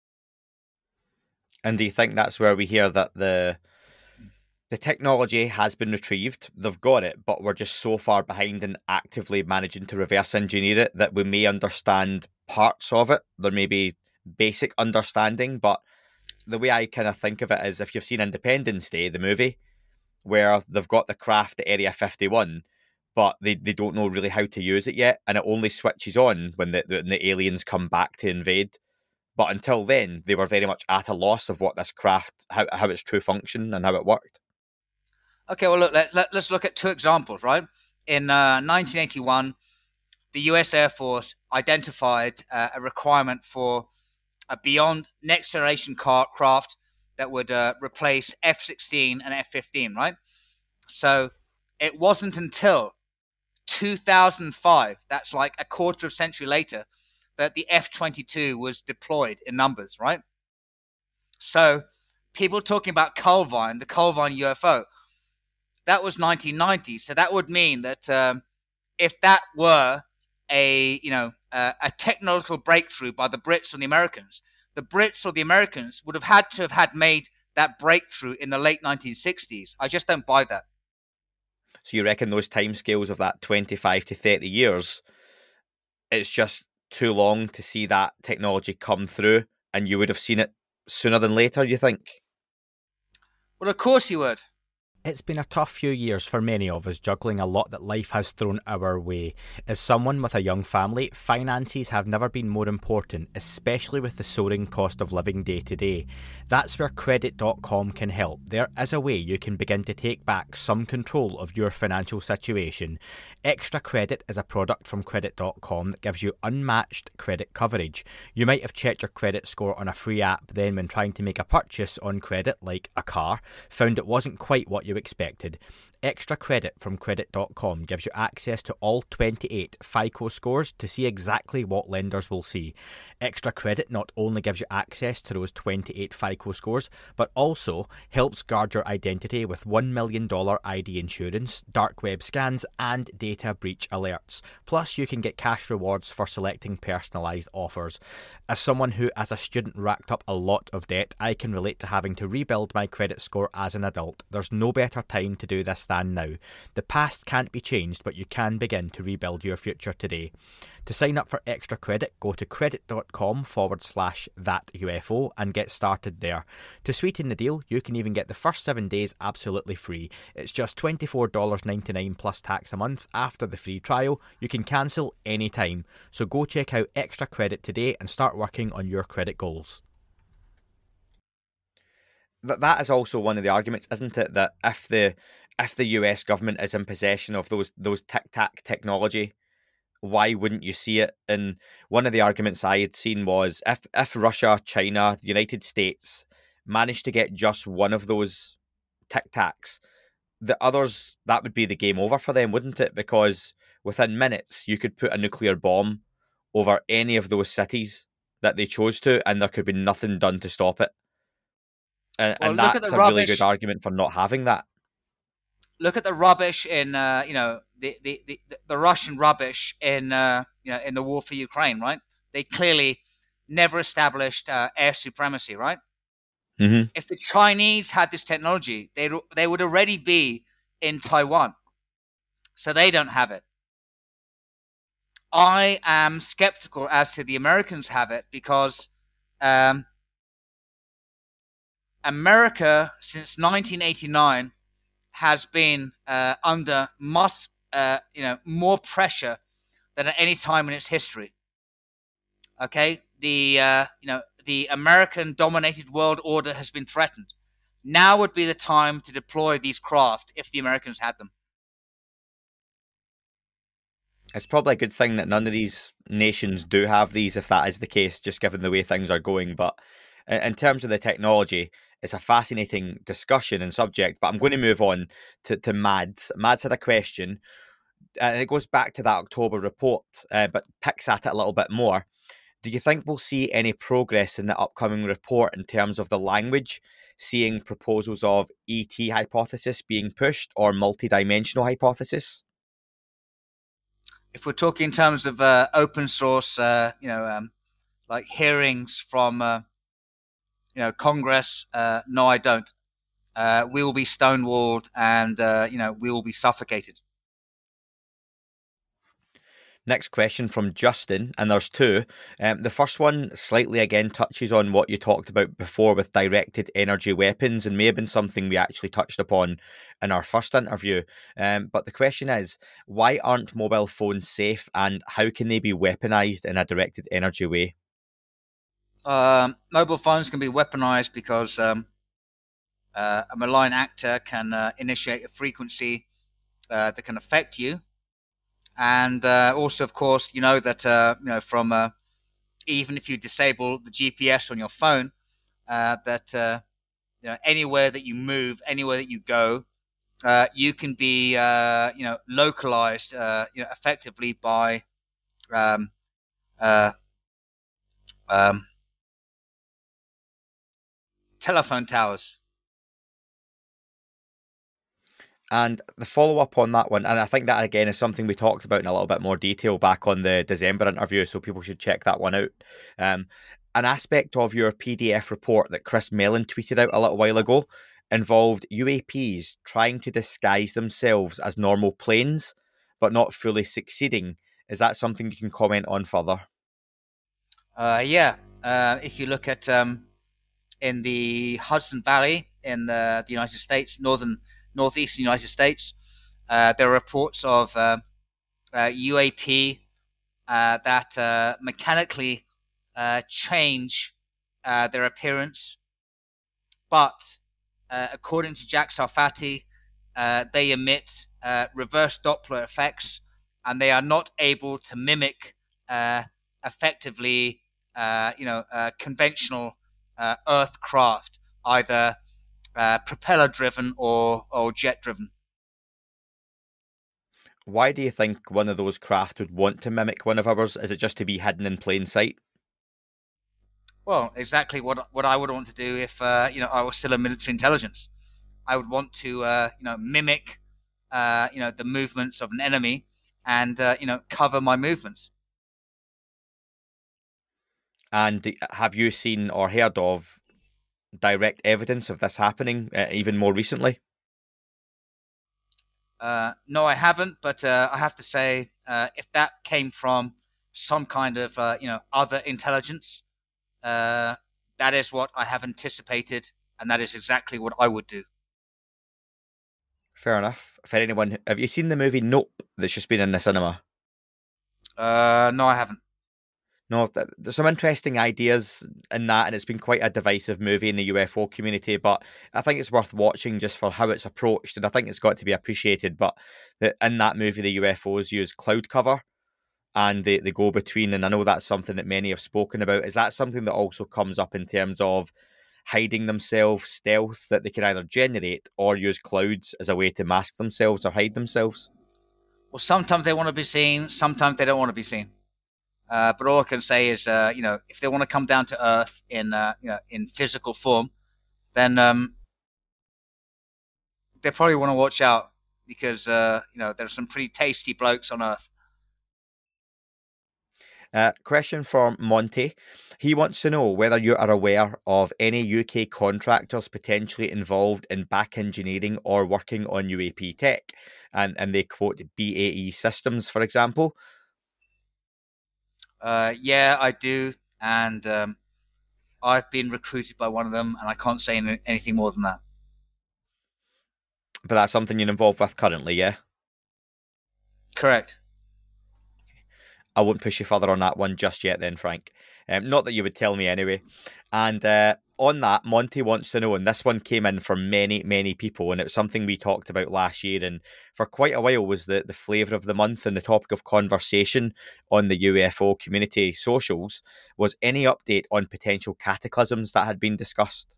And do you think that's where we hear that the technology has been retrieved, they've got it, but we're just so far behind in actively managing to reverse engineer it that we may understand parts of it? There may be basic understanding, but the way I kind of think of it is, if you've seen Independence Day, the movie, where they've got the craft at Area 51, but they don't know really how to use it yet, and it only switches on when the aliens come back to invade. But until then, they were very much at a loss of what this craft, how its true function and how it worked. Okay, well, look, let's look at 2 examples, right? In 1981, the US Air Force identified a requirement for a beyond next-generation craft that would replace F-16 and F-15, right? So it wasn't until 2005, that's like a quarter of a century later, that the F-22 was deployed in numbers, right? So people talking about Culvine, the Culvine UFO, that was 1990. So that would mean that if that were a technological breakthrough by the Brits or the Americans would have had made that breakthrough in the late 1960s. I just don't buy that. So you reckon those timescales of that 25 to 30 years, it's just too long to see that technology come through, and you would have seen it sooner than later, you think? Well, of course you would. It's been a tough few years for many of us, juggling a lot that life has thrown our way. As someone with a young family, finances have never been more important, especially with the soaring cost of living day to day. That's where Credit.com can help. There is a way you can begin to take back some control of your financial situation. Extra Credit is a product from Credit.com that gives you unmatched credit coverage. You might have checked your credit score on a free app, then when trying to make a purchase on credit, like a car, found it wasn't quite what you expected. Extra Credit from Credit.com gives you access to all 28 FICO scores to see exactly what lenders will see. Extra Credit not only gives you access to those 28 FICO scores, but also helps guard your identity with $1 million ID insurance, dark web scans, and data breach alerts. Plus, you can get cash rewards for selecting personalised offers. As someone who, as a student, racked up a lot of debt, I can relate to having to rebuild my credit score as an adult. There's no better time to do this than now. The past can't be changed, but you can begin to rebuild your future today. To sign up for Extra Credit, go to credit.com/thatUFO and get started there. To sweeten the deal, you can even get the first 7 days absolutely free. It's just $24.99 plus tax a month. After the free trial, you can cancel anytime. So go check out Extra Credit today and start working on your credit goals. That is also one of the arguments, isn't it? That if the US government is in possession of those tic-tac technology, why wouldn't you see it? And one of the arguments I had seen was if Russia, China, the United States managed to get just one of those tic-tacs, the others, that would be the game over for them, wouldn't it? Because within minutes, you could put a nuclear bomb over any of those cities that they chose to, and there could be nothing done to stop it. And that's a really good argument for not having that. Look at the rubbish in, the Russian rubbish in, in the war for Ukraine, right? They clearly never established air supremacy, right? Mm-hmm. If the Chinese had this technology, they would already be in Taiwan. So they don't have it. I am skeptical as to the Americans have it because America, since 1989, has been under more pressure than at any time in its history. Okay, the American-dominated world order has been threatened. Now would be the time to deploy these craft if the Americans had them. It's probably a good thing that none of these nations do have these, if that is the case, just given the way things are going. But in terms of the technology, it's a fascinating discussion and subject, but I'm going to move on to Mads. Mads had a question, and it goes back to that October report, but picks at it a little bit more. Do you think we'll see any progress in the upcoming report in terms of the language, seeing proposals of ET hypothesis being pushed or multidimensional hypothesis? If we're talking in terms of open source, like hearings from Congress, no, I don't. We will be stonewalled and, we will be suffocated. Next question from Justin, and there's two. The first one slightly again touches on what you talked about before with directed energy weapons, and may have been something we actually touched upon in our first interview. But the question is, why aren't mobile phones safe, and how can they be weaponized in a directed energy way? Mobile phones can be weaponized because a malign actor can initiate a frequency that can affect you. And also, of course, you know that from even if you disable the GPS on your phone, that anywhere that you move, anywhere that you go, you can be localized effectively by telephone towers. And the follow-up on that one, and I think that again is something we talked about in a little bit more detail back on the December interview, so people should check that one out. An aspect of your PDF report that Chris Mellon tweeted out a little while ago involved UAPs trying to disguise themselves as normal planes, but not fully succeeding. Is that something you can comment on further? If you look at in the Hudson Valley in the United States, northern northeastern United States. There are reports of UAP that mechanically change their appearance. But according to Jack Sarfati, they emit reverse Doppler effects, and they are not able to mimic effectively, conventional Earth craft, either propeller-driven or jet-driven. Why do you think one of those craft would want to mimic one of ours? Is it just to be hidden in plain sight? Well, exactly what I would want to do if I was still a military intelligence. I would want to mimic the movements of an enemy and cover my movements. And have you seen or heard of direct evidence of this happening even more recently? No, I haven't, but I have to say, if that came from some kind of other intelligence, that is what I have anticipated, and that is exactly what I would do. Fair enough. For anyone, have you seen the movie Nope that's just been in the cinema? No, I haven't. No, there's some interesting ideas in that, and it's been quite a divisive movie in the UFO community, but I think it's worth watching just for how it's approached, and I think it's got to be appreciated. But in that movie, the UFOs use cloud cover, and they go between, and I know that's something that many have spoken about. Is that something that also comes up in terms of hiding themselves, stealth, that they can either generate or use clouds as a way to mask themselves or hide themselves? Well, sometimes they want to be seen, sometimes they don't want to be seen. But all I can say is, if they want to come down to Earth in physical form, then they probably want to watch out, because there's some pretty tasty blokes on Earth. Question for Monty. He wants to know whether you are aware of any UK contractors potentially involved in back engineering or working on UAP tech, and they quote BAE Systems, for example. Yeah, I do, and I've been recruited by one of them, and I can't say anything more than that. But that's something you're involved with currently, yeah? Correct. I won't push you further on that one just yet then, Frank. Not that you would tell me anyway. And on that, Monty wants to know, and this one came in from many, many people, and it was something we talked about last year, and for quite a while was the flavour of the month and the topic of conversation on the UFO community socials, was any update on potential cataclysms that had been discussed?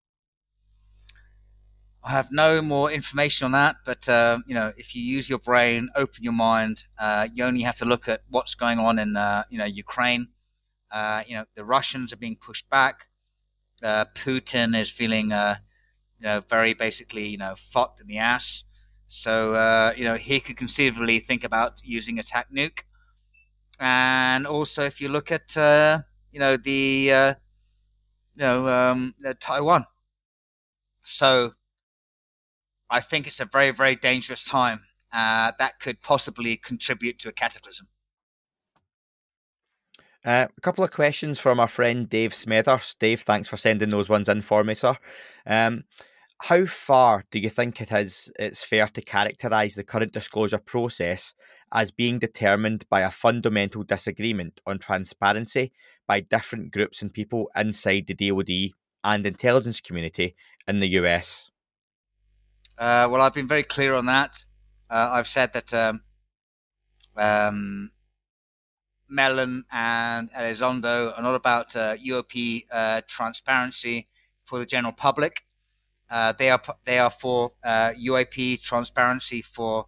I have no more information on that, but if you use your brain, open your mind, you only have to look at what's going on in Ukraine. The Russians are being pushed back. Putin is feeling very basically fucked in the ass. So he could conceivably think about using a attack nuke. And also, if you look at Taiwan, so I think it's a very, very dangerous time that could possibly contribute to a cataclysm. A couple of questions from our friend Dave Smethurst. Dave, thanks for sending those ones in for me, sir. How far do you think it's fair to characterise the current disclosure process as being determined by a fundamental disagreement on transparency by different groups and people inside the DoD and intelligence community in the US? Well, I've been very clear on that. I've said that Mellon and Elizondo are not about UOP transparency for the general public. They are for UAP transparency for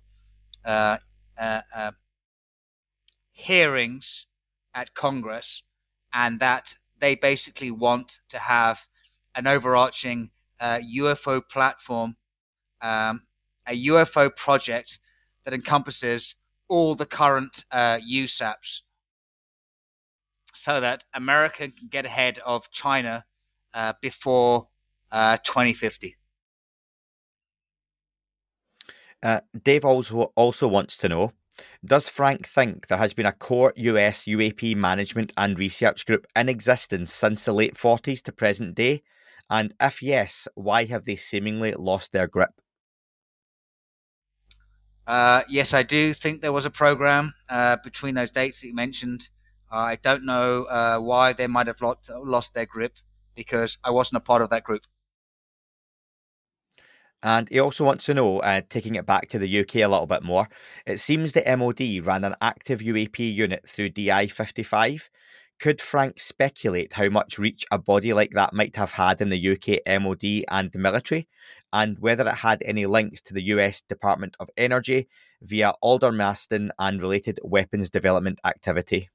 hearings at Congress, and that they basically want to have an overarching UFO platform, a UFO project that encompasses all the current USAPs, so that America can get ahead of China before 2050. Dave also wants to know, does Frank think there has been a core US UAP management and research group in existence since the late 40s to present day? And if yes, why have they seemingly lost their grip? Yes, I do think there was a program between those dates that you mentioned. I don't know why they might have lost their grip, because I wasn't a part of that group. And he also wants to know, taking it back to the UK a little bit more, it seems the MOD ran an active UAP unit through DI-55. Could Frank speculate how much reach a body like that might have had in the UK MOD and the military, and whether it had any links to the US Department of Energy via Aldermaston and related weapons development activity?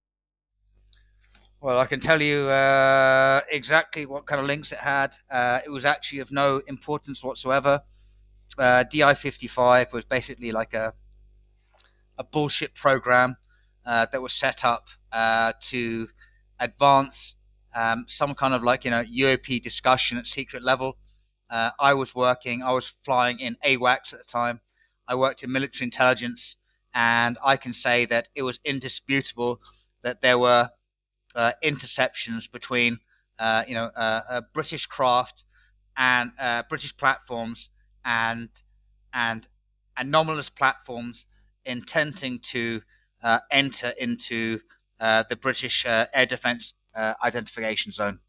Well, I can tell you exactly what kind of links it had. It was actually of no importance whatsoever. DI-55 was basically like a bullshit program that was set up to advance some kind of UAP discussion at secret level. I was flying in AWACS at the time. I worked in military intelligence, and I can say that it was indisputable that there were interceptions between British craft and British platforms and anomalous platforms intending to enter into the British air defence identification zone.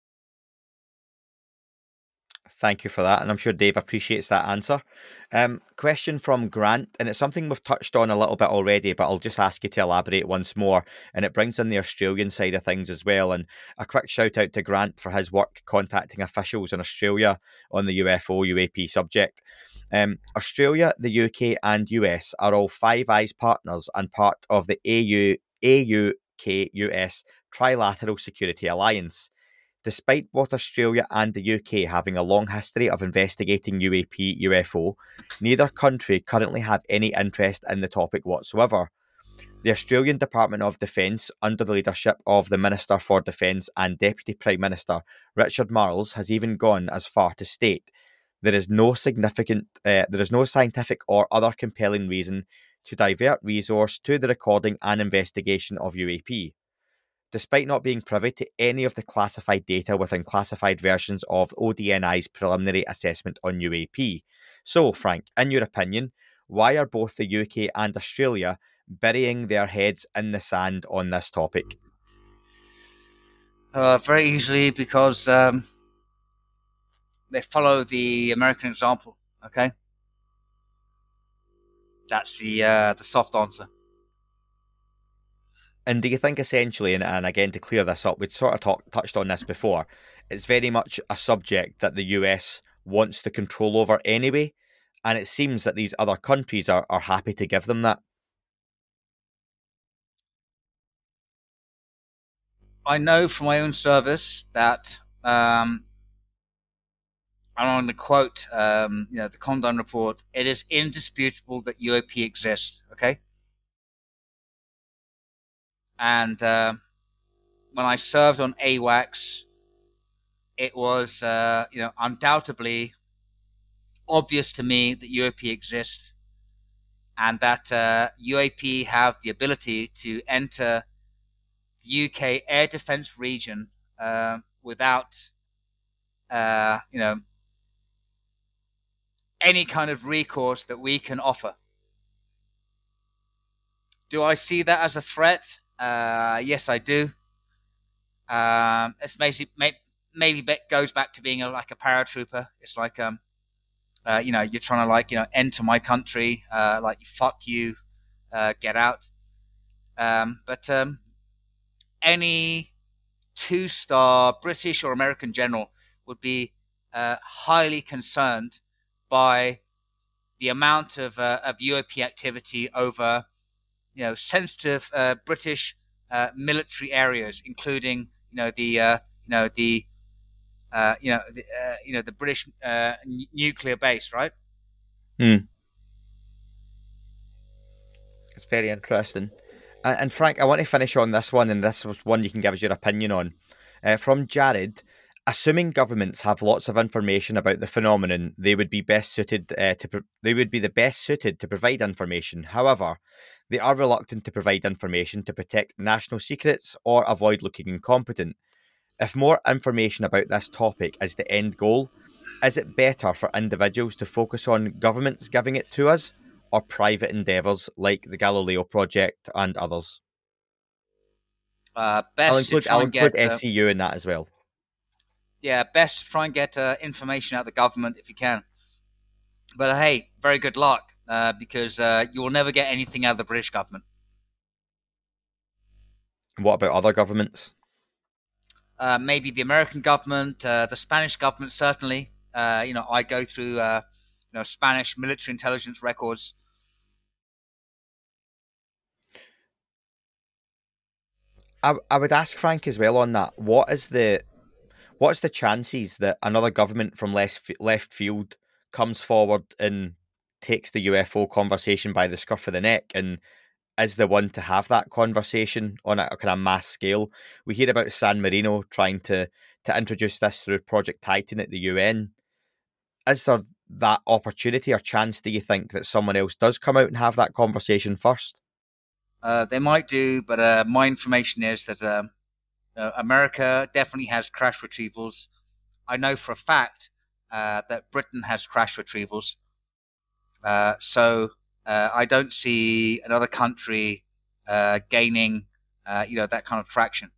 Thank you for that, and I'm sure Dave appreciates that answer. Question from Grant, and it's something we've touched on a little bit already, but I'll just ask you to elaborate once more, and it brings in the Australian side of things as well. And a quick shout out to Grant for his work contacting officials in Australia on the UFO UAP subject. Australia, the UK and US are all Five Eyes partners and part of the AUK-US Trilateral Security Alliance. Despite both Australia and the UK having a long history of investigating UAP UFO, neither country currently have any interest in the topic whatsoever. The Australian Department of Defence, under the leadership of the Minister for Defence and Deputy Prime Minister Richard Marles, has even gone as far to state there is no scientific or other compelling reason to divert resource to the recording and investigation of UAP. Despite not being privy to any of the classified data within classified versions of ODNI's preliminary assessment on UAP. So, Frank, in your opinion, why are both the UK and Australia burying their heads in the sand on this topic? Very easily, because they follow the American example, okay? That's the soft answer. And do you think essentially, and again to clear this up, we'd sort of touched on this before, it's very much a subject that the US wants the control over anyway, and it seems that these other countries are happy to give them that? I know from my own service that, I'm going to quote the Condon report, it is indisputable that UAP exists, okay? And when I served on AWACS, it was, undoubtedly obvious to me that UAP exists, and that UAP have the ability to enter the UK air defence region without, any kind of recourse that we can offer. Do I see that as a threat? Yes, I do. It's maybe goes back to being like a paratrooper. It's like, you're trying to enter my country, fuck you, get out. But any 2-star British or American general would be highly concerned by the amount of UAP activity over sensitive British military areas, including the British nuclear base, right? It's very interesting. And Frank, I want to finish on this one, and this was one you can give us your opinion on. From Jared, assuming governments have lots of information about the phenomenon, they would be the best suited to provide information. However, they are reluctant to provide information to protect national secrets or avoid looking incompetent. If more information about this topic is the end goal, is it better for individuals to focus on governments giving it to us, or private endeavours like the Galileo project and others? Best I'll include SCU in that as well. Yeah, best try and get information out of the government if you can. But hey, very good luck, because you will never get anything out of the British government. What about other governments? Maybe the American government, the Spanish government, certainly. I go through Spanish military intelligence records. I would ask Frank as well on that. What's the chances that another government from left field comes forward and takes the UFO conversation by the scruff of the neck and is the one to have that conversation on a kind of mass scale? We hear about San Marino trying to introduce this through Project Titan at the UN. Is there that opportunity or chance, do you think, that someone else does come out and have that conversation first? They might do, but my information is that America definitely has crash retrievals. I know for a fact that Britain has crash retrievals. So I don't see another country gaining, that kind of traction.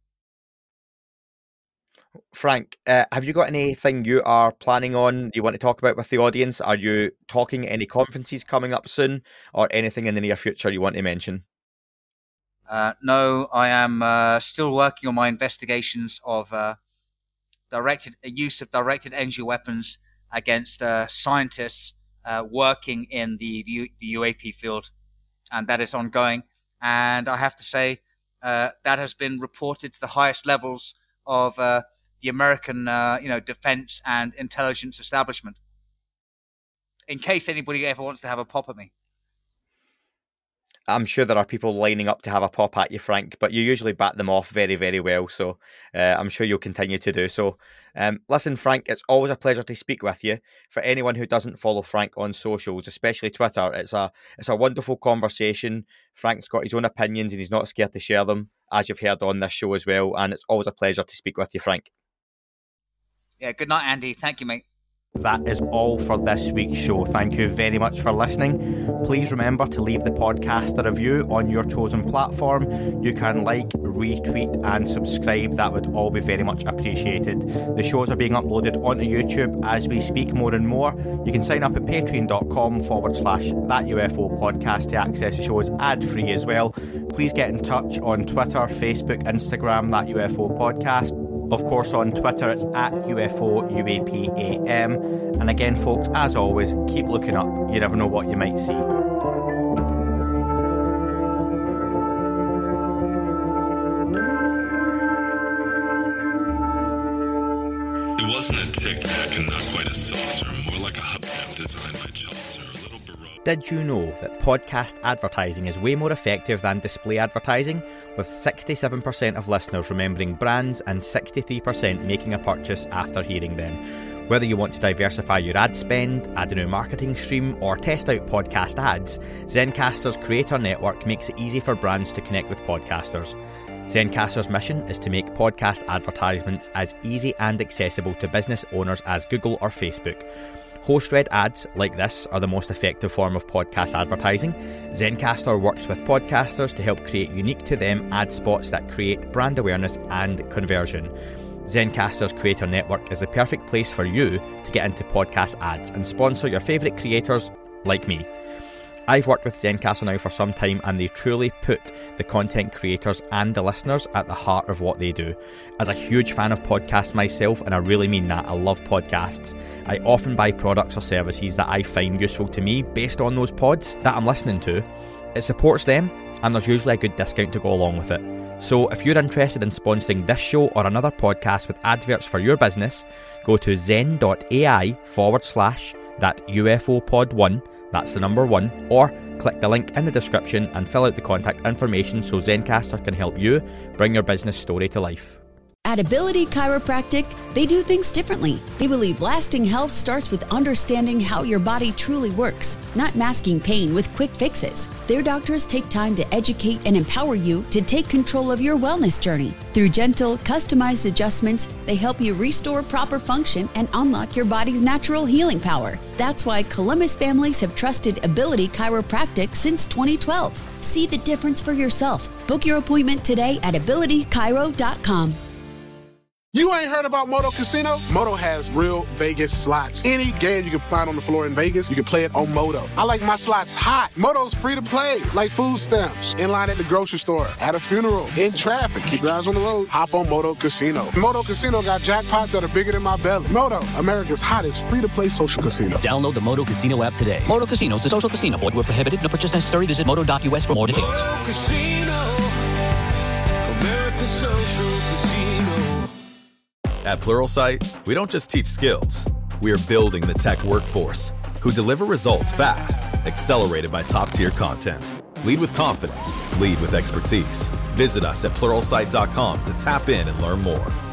Frank, have you got anything you are planning on you want to talk about with the audience? Are you talking at any conferences coming up soon or anything in the near future you want to mention? No, I am still working on my investigations of use of directed energy weapons against scientists working in the UAP field, and that is ongoing. And I have to say that has been reported to the highest levels of the American, defense and intelligence establishment. In case anybody ever wants to have a pop at me. I'm sure there are people lining up to have a pop at you, Frank, but you usually bat them off very, very well, so I'm sure you'll continue to do so. Listen, Frank, it's always a pleasure to speak with you. For anyone who doesn't follow Frank on socials, especially Twitter, it's a wonderful conversation. Frank's got his own opinions and he's not scared to share them, as you've heard on this show as well, and it's always a pleasure to speak with you, Frank. Yeah, good night, Andy. Thank you, mate. That is all for this week's show. Thank you very much for listening. Please remember to leave the podcast a review on your chosen platform. You can like, retweet and subscribe. That would all be very much appreciated. The shows are being uploaded onto YouTube as we speak more and more. You can sign up at patreon.com/That UFO podcast to access the shows ad-free as well. Please get in touch on Twitter, Facebook, Instagram, That UFO podcast. Of course, on Twitter, it's at UFO UAPAM. And again, folks, as always, keep looking up. You never know what you might see. It wasn't a Tic Tac and not quite a saucer, more like a hubcap designed by Chaucer, a little baroque. Did you know that podcast advertising is way more effective than display advertising, with 67% of listeners remembering brands and 63% making a purchase after hearing them? Whether you want to diversify your ad spend, add a new marketing stream, or test out podcast ads, Zencastr's Creator Network makes it easy for brands to connect with podcasters. Zencastr's mission is to make podcast advertisements as easy and accessible to business owners as Google or Facebook. Host-read ads like this are the most effective form of podcast advertising. Zencastr works with podcasters to help create unique to them ad spots that create brand awareness and conversion. Zencastr's Creator Network is the perfect place for you to get into podcast ads and sponsor your favourite creators like me. I've worked with Zencastr now for some time and they truly put the content creators and the listeners at the heart of what they do. As a huge fan of podcasts myself, and I really mean that, I love podcasts, I often buy products or services that I find useful to me based on those pods that I'm listening to. It supports them and there's usually a good discount to go along with it. So if you're interested in sponsoring this show or another podcast with adverts for your business, go to zen.ai/that UFO pod 1, that's the number 1, or click the link in the description and fill out the contact information so Zencastr can help you bring your business story to life. At Ability Chiropractic, they do things differently. They believe lasting health starts with understanding how your body truly works, not masking pain with quick fixes. Their doctors take time to educate and empower you to take control of your wellness journey. Through gentle, customized adjustments, they help you restore proper function and unlock your body's natural healing power. That's why Columbus families have trusted Ability Chiropractic since 2012. See the difference for yourself. Book your appointment today at abilitychiro.com. You ain't heard about Moto Casino? Moto has real Vegas slots. Any game you can find on the floor in Vegas, you can play it on Moto. I like my slots hot. Moto's free to play, like food stamps, in line at the grocery store, at a funeral, in traffic. Keep your eyes on the road. Hop on Moto Casino. Moto Casino got jackpots that are bigger than my belly. Moto, America's hottest free-to-play social casino. Download the Moto Casino app today. Moto Casino is a social casino. Void where prohibited. No purchase necessary. Visit moto.us for more details. Moto Casino, America's social casino. At Pluralsight, we don't just teach skills. We are building the tech workforce who deliver results fast, accelerated by top-tier content. Lead with confidence. Lead with expertise. Visit us at Pluralsight.com to tap in and learn more.